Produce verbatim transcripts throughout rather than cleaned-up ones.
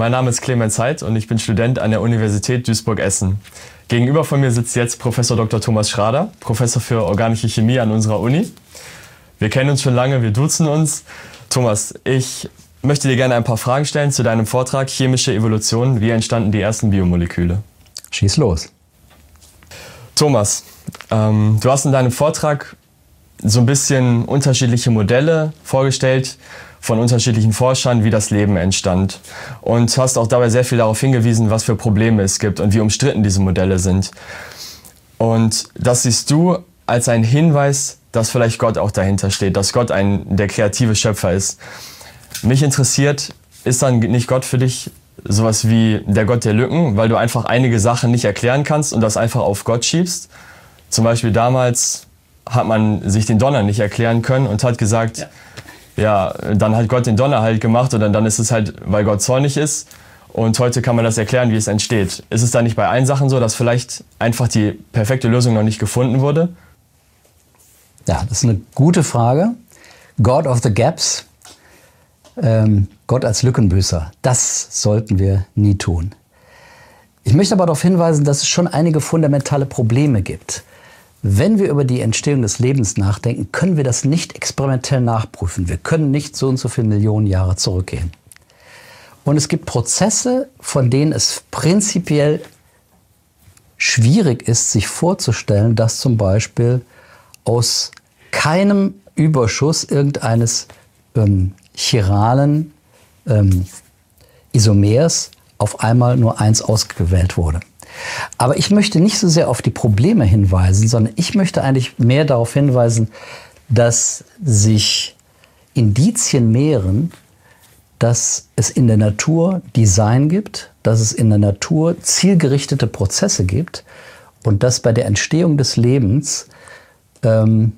mein Name ist Clemens Heid und ich bin Student an der Universität Duisburg-Essen. Gegenüber von mir sitzt jetzt Professor Doktor Thomas Schrader, Professor für organische Chemie an unserer Uni. Wir kennen uns schon lange, wir duzen uns. Thomas, ich möchte dir gerne ein paar Fragen stellen zu deinem Vortrag Chemische Evolution. Wie entstanden die ersten Biomoleküle? Schieß los. Thomas, ähm, du hast in deinem Vortrag so ein bisschen unterschiedliche Modelle vorgestellt von unterschiedlichen Forschern, wie das Leben entstand. Und hast auch dabei sehr viel darauf hingewiesen, was für Probleme es gibt und wie umstritten diese Modelle sind. Und das siehst du als einen Hinweis, dass vielleicht Gott auch dahinter steht, dass Gott ein, der kreative Schöpfer ist. Mich interessiert, ist dann nicht Gott für dich sowas wie der Gott der Lücken, weil du einfach einige Sachen nicht erklären kannst und das einfach auf Gott schiebst? Zum Beispiel damals hat man sich den Donner nicht erklären können und hat gesagt, ja. Ja, dann hat Gott den Donner halt gemacht und dann ist es halt, weil Gott zornig ist. Und heute kann man das erklären, wie es entsteht. Ist es da nicht bei allen Sachen so, dass vielleicht einfach die perfekte Lösung noch nicht gefunden wurde? Ja, das ist eine gute Frage. God of the Gaps, ähm, Gott als Lückenbüßer, das sollten wir nie tun. Ich möchte aber darauf hinweisen, dass es schon einige fundamentale Probleme gibt. Wenn wir über die Entstehung des Lebens nachdenken, können wir das nicht experimentell nachprüfen. Wir können nicht so und so viele Millionen Jahre zurückgehen. Und es gibt Prozesse, von denen es prinzipiell schwierig ist, sich vorzustellen, dass zum Beispiel aus keinem Überschuss irgendeines ähm, chiralen ähm, Isomers auf einmal nur eins ausgewählt wurde. Aber ich möchte nicht so sehr auf die Probleme hinweisen, sondern ich möchte eigentlich mehr darauf hinweisen, dass sich Indizien mehren, dass es in der Natur Design gibt, dass es in der Natur zielgerichtete Prozesse gibt und dass bei der Entstehung des Lebens ähm,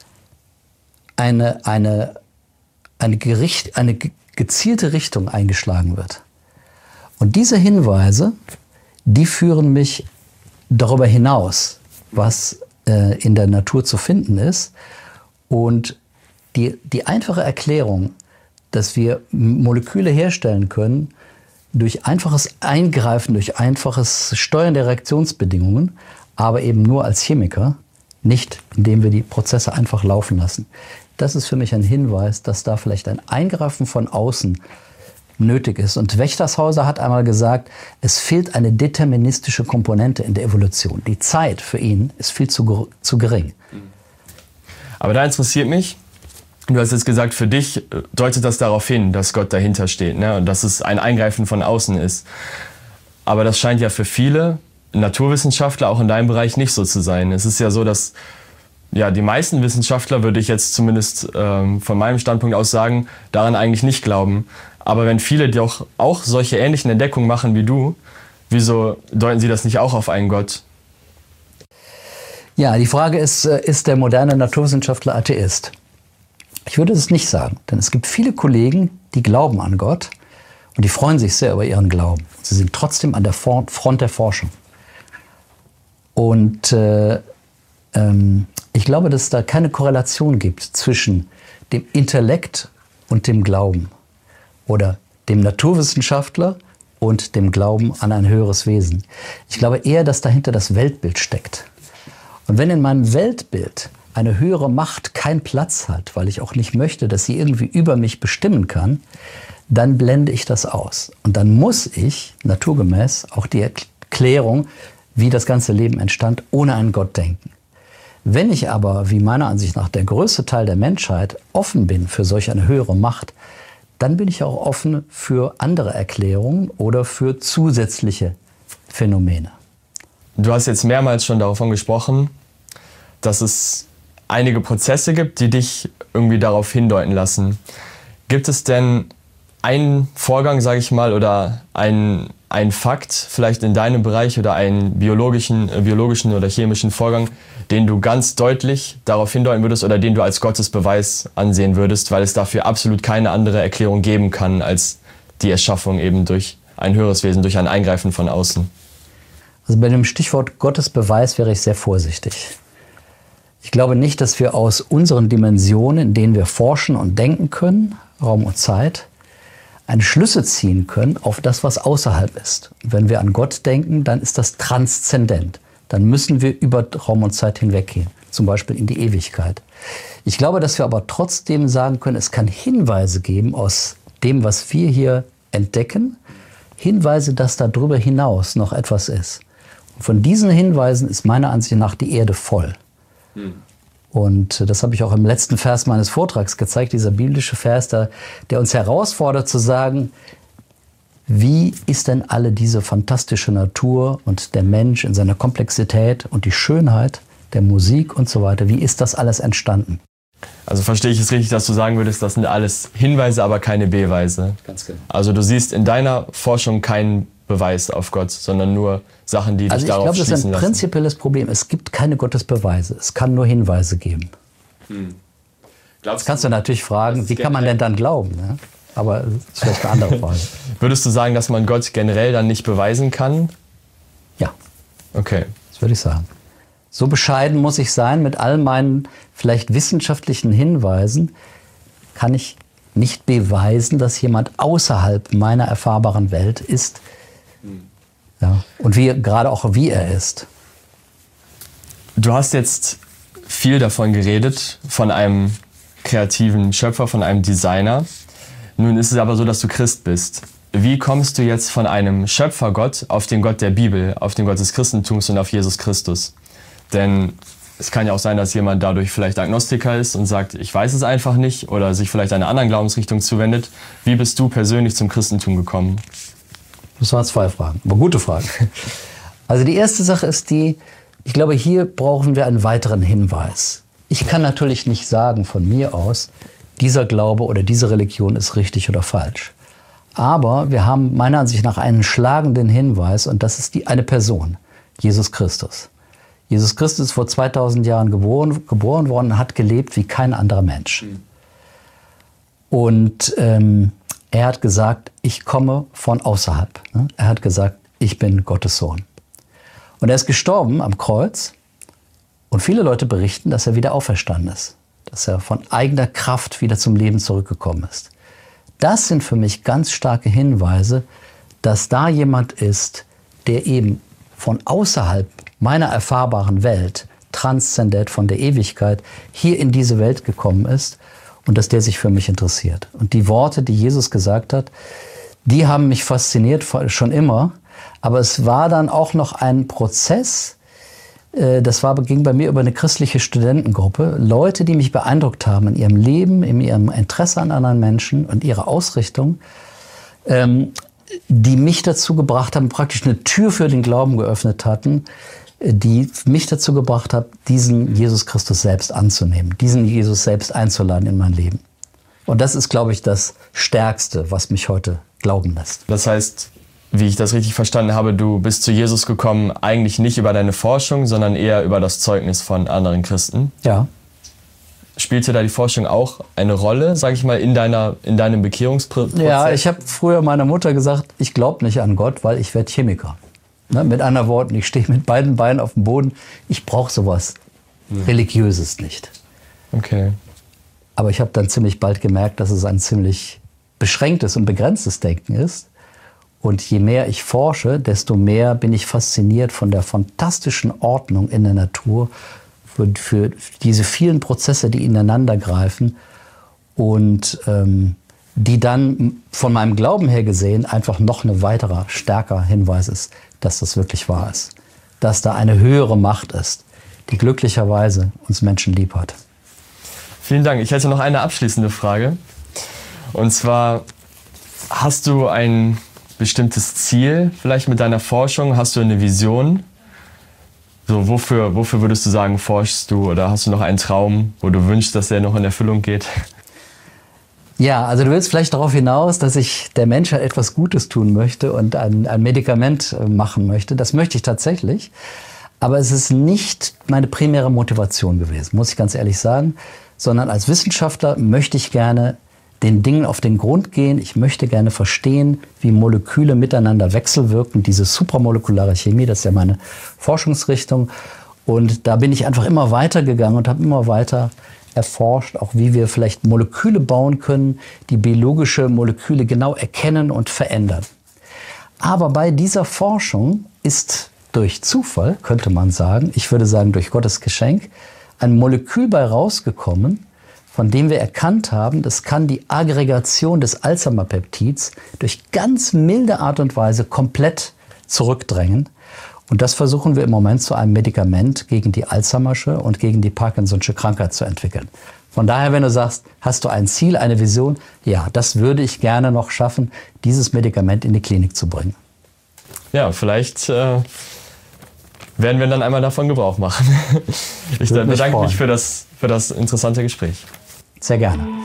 eine, eine, eine, Gericht, eine gezielte Richtung eingeschlagen wird. Und diese Hinweise, die führen mich darüber hinaus, was äh, in der Natur zu finden ist. Und die, die einfache Erklärung, dass wir Moleküle herstellen können durch einfaches Eingreifen, durch einfaches Steuern der Reaktionsbedingungen, aber eben nur als Chemiker, nicht indem wir die Prozesse einfach laufen lassen. Das ist für mich ein Hinweis, dass da vielleicht ein Eingreifen von außen nötig ist. Und Wächtershauser hat einmal gesagt, es fehlt eine deterministische Komponente in der Evolution. Die Zeit für ihn ist viel zu, zu gering. Aber da interessiert mich, du hast jetzt gesagt, für dich deutet das darauf hin, dass Gott dahinter steht, ne? Und dass es ein Eingreifen von außen ist. Aber das scheint ja für viele Naturwissenschaftler auch in deinem Bereich nicht so zu sein. Es ist ja so, dass ja, die meisten Wissenschaftler, würde ich jetzt zumindest ähm, von meinem Standpunkt aus sagen, daran eigentlich nicht glauben. Aber wenn viele die auch, auch solche ähnlichen Entdeckungen machen wie du, wieso deuten sie das nicht auch auf einen Gott? Ja, die Frage ist, ist der moderne Naturwissenschaftler Atheist? Ich würde es nicht sagen, denn es gibt viele Kollegen, die glauben an Gott und die freuen sich sehr über ihren Glauben. Sie sind trotzdem an der Front der Forschung. Und äh, ähm, ich glaube, dass es da keine Korrelation gibt zwischen dem Intellekt und dem Glauben oder dem Naturwissenschaftler und dem Glauben an ein höheres Wesen. Ich glaube eher, dass dahinter das Weltbild steckt. Und wenn in meinem Weltbild eine höhere Macht keinen Platz hat, weil ich auch nicht möchte, dass sie irgendwie über mich bestimmen kann, dann blende ich das aus. Und dann muss ich naturgemäß auch die Erklärung, wie das ganze Leben entstand, ohne einen Gott denken. Wenn ich aber, wie meiner Ansicht nach der größte Teil der Menschheit, offen bin für solch eine höhere Macht, dann bin ich auch offen für andere Erklärungen oder für zusätzliche Phänomene. Du hast jetzt mehrmals schon davon gesprochen, dass es einige Prozesse gibt, die dich irgendwie darauf hindeuten lassen. Gibt es denn einen Vorgang, sage ich mal, oder einen, einen Fakt, vielleicht in deinem Bereich oder einen biologischen, äh, biologischen oder chemischen Vorgang, den du ganz deutlich darauf hindeuten würdest oder den du als Gottesbeweis ansehen würdest, weil es dafür absolut keine andere Erklärung geben kann als die Erschaffung eben durch ein höheres Wesen, durch ein Eingreifen von außen? Also bei dem Stichwort Gottesbeweis wäre ich sehr vorsichtig. Ich glaube nicht, dass wir aus unseren Dimensionen, in denen wir forschen und denken können, Raum und Zeit, eine Schlüsse ziehen können auf das, was außerhalb ist. Und wenn wir an Gott denken, dann ist das transzendent. Dann müssen wir über Raum und Zeit hinweggehen, zum Beispiel in die Ewigkeit. Ich glaube, dass wir aber trotzdem sagen können, es kann Hinweise geben aus dem, was wir hier entdecken, Hinweise, dass darüber hinaus noch etwas ist. Und von diesen Hinweisen ist meiner Ansicht nach die Erde voll. Hm. Und das habe ich auch im letzten Vers meines Vortrags gezeigt, dieser biblische Vers, der, der uns herausfordert zu sagen, wie ist denn alle diese fantastische Natur und der Mensch in seiner Komplexität und die Schönheit der Musik und so weiter, wie ist das alles entstanden? Also verstehe ich es richtig, dass du sagen würdest, das sind alles Hinweise, aber keine Beweise. Ganz genau. Also du siehst in deiner Forschung keinen Beweis auf Gott, sondern nur Sachen, die dich also darauf schließen lassen. Also ich glaube, das ist ein prinzipielles Problem. Es gibt keine Gottesbeweise. Es kann nur Hinweise geben. Hm. Jetzt kannst du natürlich fragen, wie kann man denn dann glauben? Ne? Aber das ist vielleicht eine andere Frage. Würdest du sagen, dass man Gott generell dann nicht beweisen kann? Ja. Okay. Das würde ich sagen. So bescheiden muss ich sein, mit all meinen vielleicht wissenschaftlichen Hinweisen kann ich nicht beweisen, dass jemand außerhalb meiner erfahrbaren Welt ist. Ja. Und wie, gerade auch wie er ist. Du hast jetzt viel davon geredet, von einem kreativen Schöpfer, von einem Designer. Nun ist es aber so, dass du Christ bist. Wie kommst du jetzt von einem Schöpfergott auf den Gott der Bibel, auf den Gott des Christentums und auf Jesus Christus? Denn es kann ja auch sein, dass jemand dadurch vielleicht Agnostiker ist und sagt, ich weiß es einfach nicht, oder sich vielleicht einer anderen Glaubensrichtung zuwendet. Wie bist du persönlich zum Christentum gekommen? Das waren zwei Fragen, aber gute Fragen. Also die erste Sache ist die, ich glaube, hier brauchen wir einen weiteren Hinweis. Ich kann natürlich nicht sagen von mir aus, dieser Glaube oder diese Religion ist richtig oder falsch. Aber wir haben meiner Ansicht nach einen schlagenden Hinweis, und das ist die eine Person, Jesus Christus. Jesus Christus ist vor zweitausend Jahren geboren, geboren worden und hat gelebt wie kein anderer Mensch. Mhm. Und ähm, er hat gesagt, ich komme von außerhalb. Ne? Er hat gesagt, ich bin Gottes Sohn. Und er ist gestorben am Kreuz. Und viele Leute berichten, dass er wieder auferstanden ist. Dass er von eigener Kraft wieder zum Leben zurückgekommen ist. Das sind für mich ganz starke Hinweise, dass da jemand ist, der eben von außerhalb meiner erfahrbaren Welt, transzendent von der Ewigkeit, hier in diese Welt gekommen ist und dass der sich für mich interessiert. Und die Worte, die Jesus gesagt hat, die haben mich fasziniert schon immer. Aber es war dann auch noch ein Prozess, das war, ging bei mir über eine christliche Studentengruppe, Leute, die mich beeindruckt haben in ihrem Leben, in ihrem Interesse an anderen Menschen und ihrer Ausrichtung, ähm, die mich dazu gebracht haben, praktisch eine Tür für den Glauben geöffnet hatten, die mich dazu gebracht hat, diesen Jesus Christus selbst anzunehmen, diesen Jesus selbst einzuladen in mein Leben. Und das ist, glaube ich, das Stärkste, was mich heute glauben lässt. Das heißt, wie ich das richtig verstanden habe, du bist zu Jesus gekommen, eigentlich nicht über deine Forschung, sondern eher über das Zeugnis von anderen Christen. Ja. Spielte da die Forschung auch eine Rolle, sage ich mal, in, deiner, in deinem Bekehrungsprozess? Ja, ich habe früher meiner Mutter gesagt, ich glaube nicht an Gott, weil ich werde Chemiker. Ne? Mit anderen Worten, ich stehe mit beiden Beinen auf dem Boden. Ich brauche sowas hm. Religiöses nicht. Okay. Aber ich habe dann ziemlich bald gemerkt, dass es ein ziemlich beschränktes und begrenztes Denken ist. Und je mehr ich forsche, desto mehr bin ich fasziniert von der fantastischen Ordnung in der Natur, für, für diese vielen Prozesse, die ineinander greifen und ähm, die dann von meinem Glauben her gesehen einfach noch ein weiterer, stärker Hinweis ist, dass das wirklich wahr ist. Dass da eine höhere Macht ist, die glücklicherweise uns Menschen lieb hat. Vielen Dank. Ich hätte noch eine abschließende Frage. Und zwar, hast du ein bestimmtes Ziel vielleicht mit deiner Forschung? Hast du eine Vision? So, wofür, wofür würdest du sagen, forschst du? Oder hast du noch einen Traum, wo du wünschst, dass der noch in Erfüllung geht? Ja, also du willst vielleicht darauf hinaus, dass ich der Menschheit etwas Gutes tun möchte und ein, ein Medikament machen möchte. Das möchte ich tatsächlich. Aber es ist nicht meine primäre Motivation gewesen, muss ich ganz ehrlich sagen. Sondern als Wissenschaftler möchte ich gerne den Dingen auf den Grund gehen. Ich möchte gerne verstehen, wie Moleküle miteinander wechselwirken. Diese supramolekulare Chemie, das ist ja meine Forschungsrichtung. Und da bin ich einfach immer weiter gegangen und habe immer weiter erforscht, auch wie wir vielleicht Moleküle bauen können, die biologische Moleküle genau erkennen und verändern. Aber bei dieser Forschung ist durch Zufall, könnte man sagen, ich würde sagen durch Gottes Geschenk, ein Molekül bei rausgekommen, von dem wir erkannt haben, das kann die Aggregation des Alzheimer-Peptids durch ganz milde Art und Weise komplett zurückdrängen. Und das versuchen wir im Moment zu einem Medikament gegen die Alzheimersche und gegen die Parkinson'sche Krankheit zu entwickeln. Von daher, wenn du sagst, hast du ein Ziel, eine Vision, ja, das würde ich gerne noch schaffen, dieses Medikament in die Klinik zu bringen. Ja, vielleicht äh, werden wir dann einmal davon Gebrauch machen. Ich Würde mich bedanke freuen. mich für das, für das interessante Gespräch. Sehr gerne.